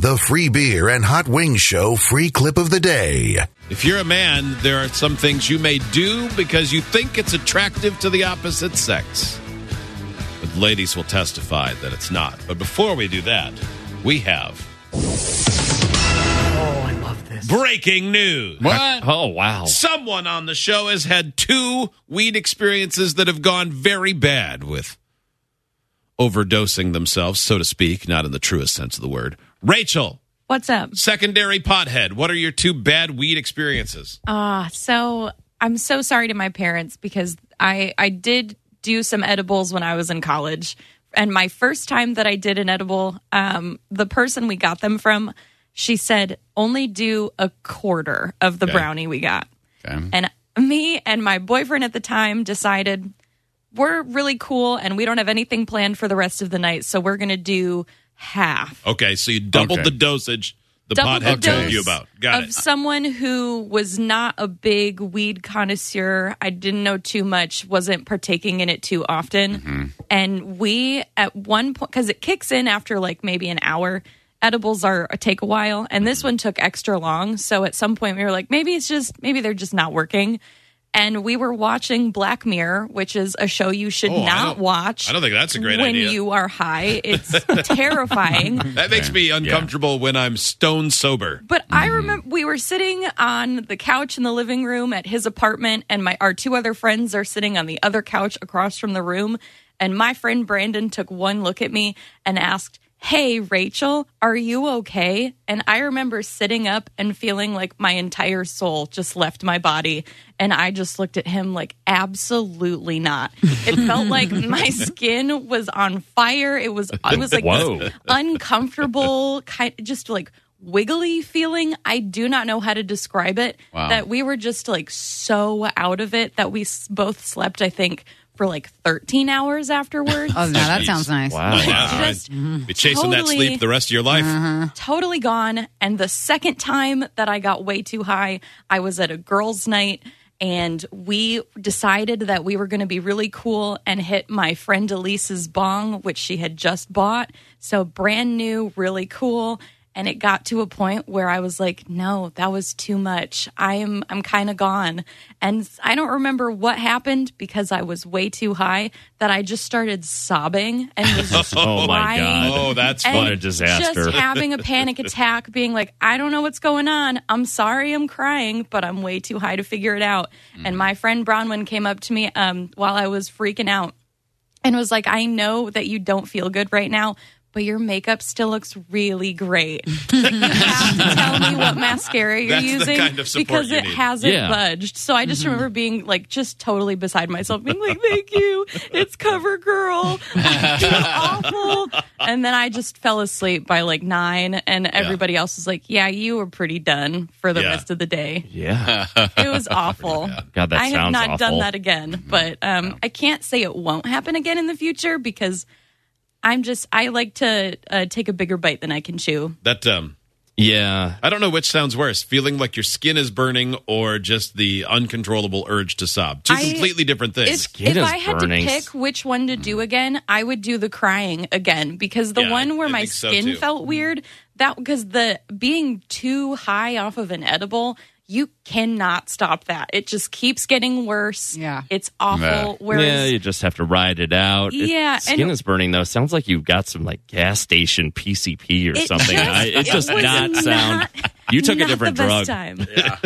the free beer and hot wings show free clip of the day. If you're a man, there are some things you may do because you think it's attractive to the opposite sex. But ladies will testify that it's not. But before we do that, we have... Oh, I love this. Breaking news. What? Oh, wow. Someone on the show has had 2 weed experiences that have gone very bad with overdosing themselves, so to speak, not in the truest sense of the word. Rachel. What's up? Secondary pothead. What are your 2 bad weed experiences? So I'm so sorry to my parents because I did do some edibles when I was in college. And my first time that I did an edible, the person we got them from, she said, only do a quarter of the brownie we got. Okay. And me and my boyfriend at the time decided we're really cool and we don't have anything planned for the rest of the night. So we're going to do half. Okay, so you doubled the dosage the pothead told you about. Got it. Someone who was not a big weed connoisseur. I didn't know too much, wasn't partaking in it too often. Mm-hmm. And we, at one point, because it kicks in after like maybe an hour, edibles take a while. And this one took extra long. So at some point we were like, maybe they're just not working. And we were watching Black Mirror, which is a show you should not watch. I don't think that's a great idea. When you are high. It's terrifying. That makes me uncomfortable when I'm stone sober. But I remember we were sitting on the couch in the living room at his apartment, and our 2 other friends are sitting on the other couch across from the room. And my friend Brandon took one look at me and asked, "Hey, Rachel, are you okay?" And I remember sitting up and feeling like my entire soul just left my body. And I just looked at him like, absolutely not. It felt like my skin was on fire. It was like this uncomfortable, just like wiggly feeling. I do not know how to describe it. Wow. That we were just like so out of it that we both slept, I think, for like 13 hours afterwards. Oh, no, that sounds nice. Wow. Just be chasing that sleep the rest of your life. totally gone. And the second time that I got way too high, I was at a girls' night, and we decided that we were going to be really cool and hit my friend Elise's bong, which she had just bought. So brand new, really cool. And it got to a point where I was like, no, that was too much. I'm kind of gone. And I don't remember what happened because I was way too high that I just started sobbing and was just Oh, my crying. God. Oh, that's And What a disaster. Just having a panic attack, being like, I don't know what's going on. I'm sorry I'm crying, but I'm way too high to figure it out. And my friend Bronwyn came up to me while I was freaking out and was like, I know that you don't feel good right now, but your makeup still looks really great. You have to tell me what mascara you're That's the using kind of support because you it need. hasn't budged. So I just remember being like just totally beside myself, being like, thank you. It's CoverGirl. You're awful. And then I just fell asleep by like 9, and everybody else was like, yeah, you were pretty done for the rest of the day. Yeah. It was awful. God, that I have sounds not awful. done that again, but I can't say it won't happen again in the future because I like to take a bigger bite than I can chew. That Yeah. I don't know which sounds worse, feeling like your skin is burning or just the uncontrollable urge to sob. Two completely different things. If I had to pick which one to do again, I would do the crying again because the one where my skin felt weird, because the being too high off of an edible, you cannot stop that. It just keeps getting worse. Yeah. It's awful. Yeah, you just have to ride it out. Yeah. Skin is burning, though. Sounds like you've got some like gas station PCP or something. It does not sound... You took a different drug. Time.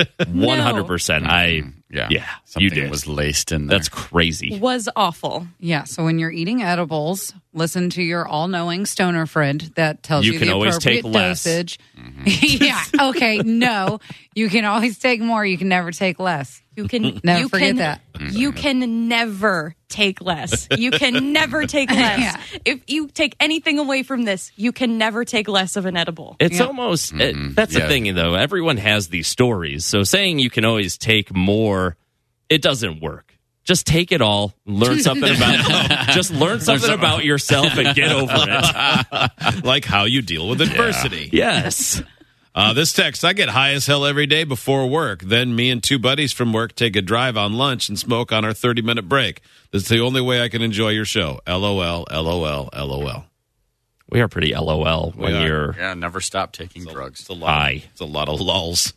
100%. Yeah, something you did. Was laced in there. That's crazy. Was awful. Yeah, so when you're eating edibles, listen to your all-knowing stoner friend that tells you can the always appropriate take less. dosage. Yeah, okay, no. You can always take more. You can never take less. You can Never forget that. You can never take less. You can never take less. Yeah. If you take anything away from this, you can never take less of an edible. It's almost, that's the thing, though. Everyone has these stories. So saying you can always take more, it doesn't work. Just take it all, learn something about just learn something about yourself and get over it. Like how you deal with adversity. Yes. This text, I get high as hell every day before work. Then me and two buddies from work take a drive on lunch and smoke on our 30-minute break. That's the only way I can enjoy your show. LOL, LOL, LOL. We are pretty LOL when you're Yeah, never stop taking drugs. It's a lot. It's a lot of lulls.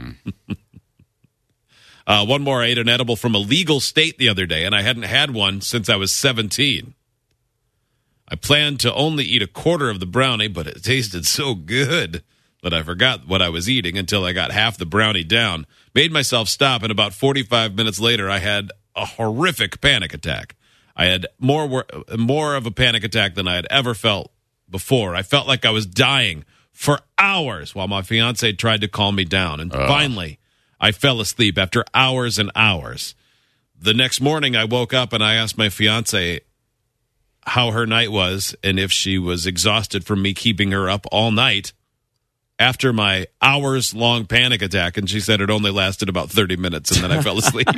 One more. I ate an edible from a legal state the other day, and I hadn't had one since I was 17. I planned to only eat a quarter of the brownie, but it tasted so good that I forgot what I was eating until I got half the brownie down. Made myself stop, and about 45 minutes later, I had a horrific panic attack. I had more of a panic attack than I had ever felt before. I felt like I was dying for hours while my fiance tried to calm me down. And finally, I fell asleep after hours and hours. The next morning, I woke up and I asked my fiance how her night was and if she was exhausted from me keeping her up all night after my hours-long panic attack. And she said it only lasted about 30 minutes, and then I fell asleep.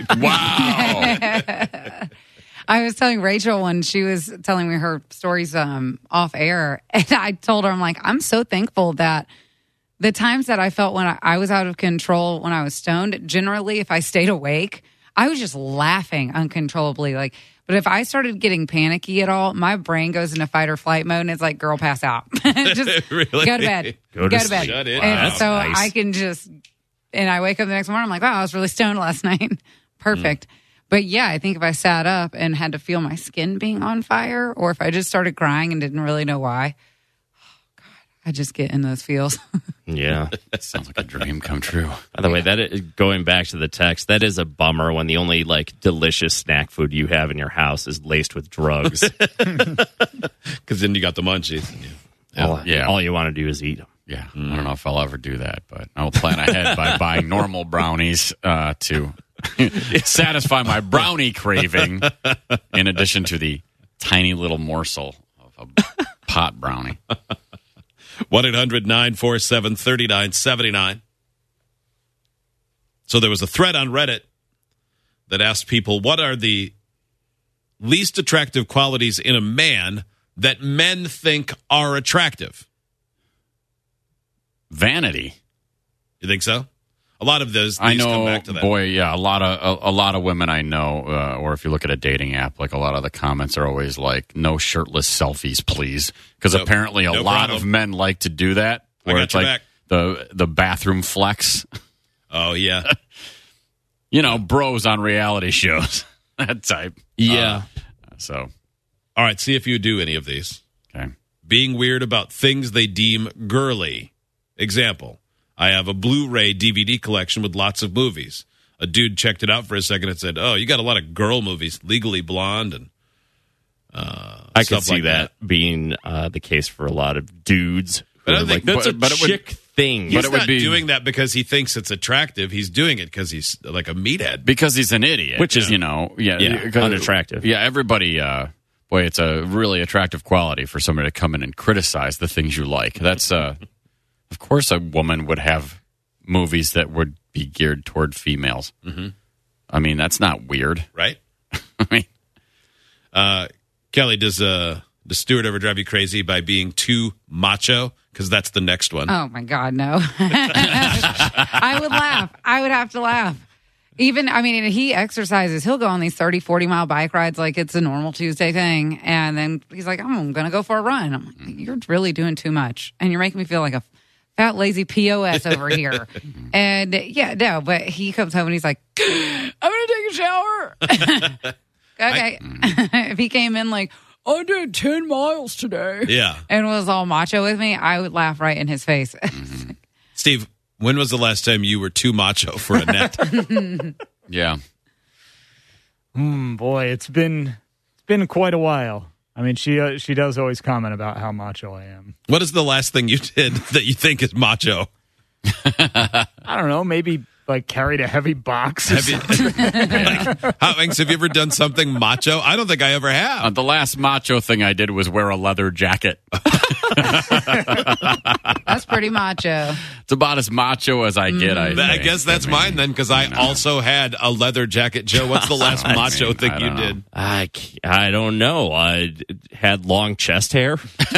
Wow. I was telling Rachel when she was telling me her stories off air, and I told her, I'm like, I'm so thankful that the times that I felt when I was out of control when I was stoned, generally, if I stayed awake, I was just laughing uncontrollably. But if I started getting panicky at all, my brain goes into fight or flight mode, and it's like, girl, pass out. Just Really? go to bed. Go to bed. Shut in. And Wow, so nice. I can and I wake up the next morning, I'm like, wow, I was really stoned last night. Perfect. But yeah, I think if I sat up and had to feel my skin being on fire, or if I just started crying and didn't really know why, I just get in those feels. Yeah. That sounds like a dream come true. By the way, going back to the text, that is a bummer when the only delicious snack food you have in your house is laced with drugs. Because then you got the munchies. All you want to do is eat them. Yeah, I don't know if I'll ever do that, but I'll plan ahead by buying normal brownies to satisfy my brownie craving, in addition to the tiny little morsel of a pot brownie. 1-800-947-3979. So there was a thread on Reddit that asked people, what are the least attractive qualities in a man that men think are attractive? Vanity. You think so? A lot of those I know, come back to that. boy, yeah, a lot of women I know, or if you look at a dating app, a lot of the comments are always like, "No shirtless selfies, please," because apparently a lot of men like to do that. Where it's like the bathroom flex. Oh yeah, bros on reality shows, that type. Yeah. All right, see if you do any of these. Okay. Being weird about things they deem girly. Example. I have a Blu-ray DVD collection with lots of movies. A dude checked it out for a second and said, "Oh, you got a lot of girl movies, Legally Blonde and I could see that being the case for a lot of dudes. But I think that's a chick thing. He's not doing that because he thinks it's attractive. He's doing it because he's like a meathead. Because he's an idiot. Which is, unattractive. Yeah, everybody, boy, it's a really attractive quality for somebody to come in and criticize the things you like. That's, of course, a woman would have movies that would be geared toward females. Mm-hmm. I mean, that's not weird. Right? I mean, Kelly, does Stuart ever drive you crazy by being too macho? Because that's the next one. Oh, my God, no. I would laugh. I would have to laugh. He exercises. He'll go on these 30, 40-mile bike rides like it's a normal Tuesday thing. And then he's like, I'm going to go for a run. I'm like, you're really doing too much. And you're making me feel like a fat, lazy POS over here. And, but he comes home and he's like, I'm going to take a shower. Okay. If he came in like, I did 10 miles today. Yeah. And was all macho with me, I would laugh right in his face. Mm-hmm. Steve, when was the last time you were too macho for Annette? yeah. Boy, it's been quite a while. I mean, she does always comment about how macho I am. What is the last thing you did that you think is macho? I don't know, maybe carried a heavy box. Have you ever done something macho? I don't think I ever have. The last macho thing I did was wear a leather jacket. That's pretty macho. It's about as macho as I get, I guess that's mine then, because I also had a leather jacket. Joe, what's the last macho thing you did? I don't know. I had long chest hair.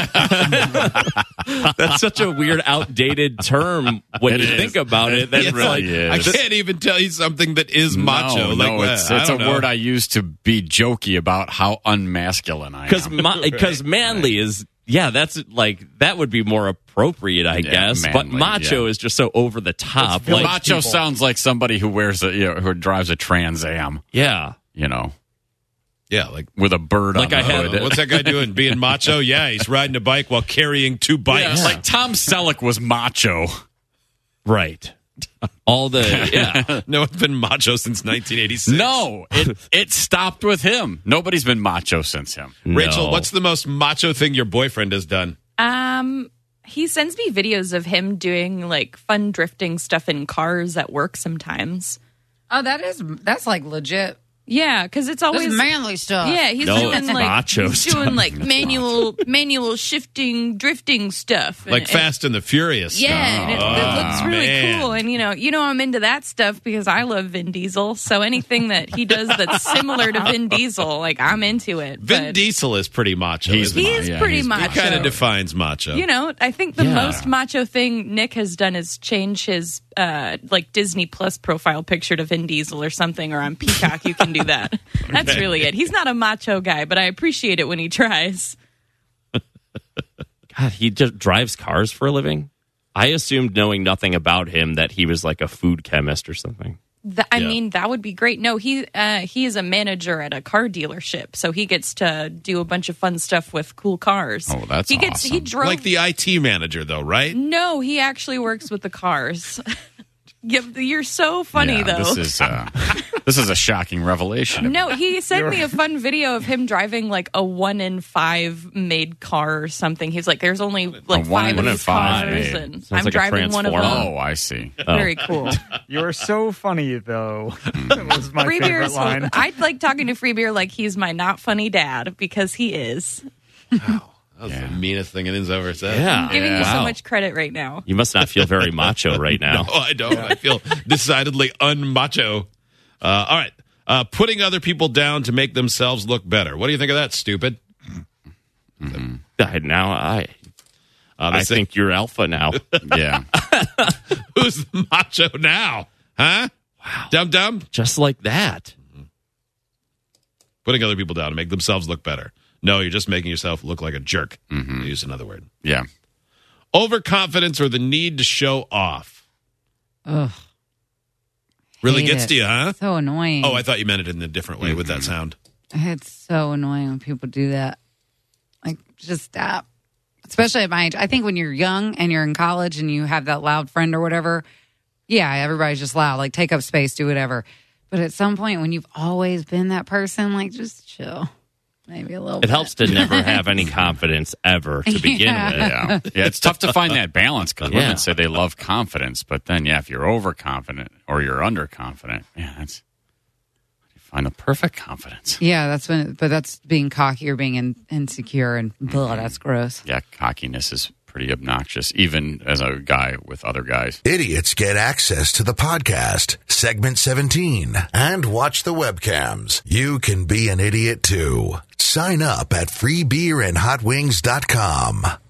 That's such a weird, outdated term when you think about it. That really is. I can't even tell you something that is macho. It's a word I use to be jokey about how unmasculine I am. Because manly is Yeah, that's that would be more appropriate, I guess. Manly, but macho is just so over the top. Like, macho sounds like somebody who who drives a Trans Am. Yeah, Yeah, like with a bird on the hood. What's that guy doing? Being macho? Yeah, he's riding a bike while carrying 2 bikes. Yeah, like Tom Selleck was macho. Right. All the No one's been macho since 1986. No, it stopped with him. Nobody's been macho since him. Rachel, what's the most macho thing your boyfriend has done? He sends me videos of him doing like fun drifting stuff in cars at work sometimes. Oh, that's like legit. Yeah, because it's always This is manly stuff. Yeah, he's No, doing it's like macho he's stuff. doing like manual shifting drifting stuff. Like Fast and the Furious stuff. Yeah, and it looks really man. cool. And you know, I'm into that stuff because I love Vin Diesel. So anything that he does that's similar to Vin Diesel, like I'm into it. Vin Diesel is pretty macho. He is pretty macho. He kind of defines macho. You know, I think the most macho thing Nick has done is change his like Disney Plus profile picture to Vin Diesel or something, or on Peacock you can do that. That's really it. He's not a macho guy, but I appreciate it when he tries. God, he just drives cars for a living? I assumed, knowing nothing about him, that he was like a food chemist or something. I mean, that would be great. No, he is a manager at a car dealership, so he gets to do a bunch of fun stuff with cool cars. Oh, that's He awesome. drove Like the IT manager, though, right? No, he actually works with the cars. You're so funny, though. This is a shocking revelation. No, he sent me a fun video of him driving like a 1 in 5 made car or something. He's like, there's only like 5 of these cars, and I'm like driving one of them. Oh, I see. Very cool. You're so funny, though. That was my favorite line. I like talking to Free Beer like he's my not funny dad, because he is. Wow. That was the meanest thing anyone's ever said. Yeah. I'm giving you so much credit right now. You must not feel very macho right now. No, I don't. I feel decidedly unmacho. All right. Putting other people down to make themselves look better. What do you think of that, stupid? Now I think you're alpha now. Yeah. Who's the macho now? Huh? Wow. Dum-dum? Just like that. Putting other people down to make themselves look better. No, you're just making yourself look like a jerk. To use another word. Yeah. Overconfidence or the need to show off. Ugh. Really Hate gets it. to you, huh? So annoying. Oh, I thought you meant it in a different way with that sound. It's so annoying when people do that. Like, just stop. Especially at my age. I think when you're young and you're in college and you have that loud friend or whatever, yeah, everybody's just loud. Like, take up space, do whatever. But at some point when you've always been that person, like, just chill. Maybe a little bit. It helps to never have any confidence ever to begin with. Yeah, it's tough to find that balance because women say they love confidence, but then, if you're overconfident or you're underconfident, that's you find the perfect confidence. Yeah, that's being cocky or being insecure, and that's gross. Yeah, cockiness is pretty obnoxious, even as a guy with other guys. Idiots get access to the podcast, segment 17, and watch the webcams. You can be an idiot too. Sign up at freebeerandhotwings.com.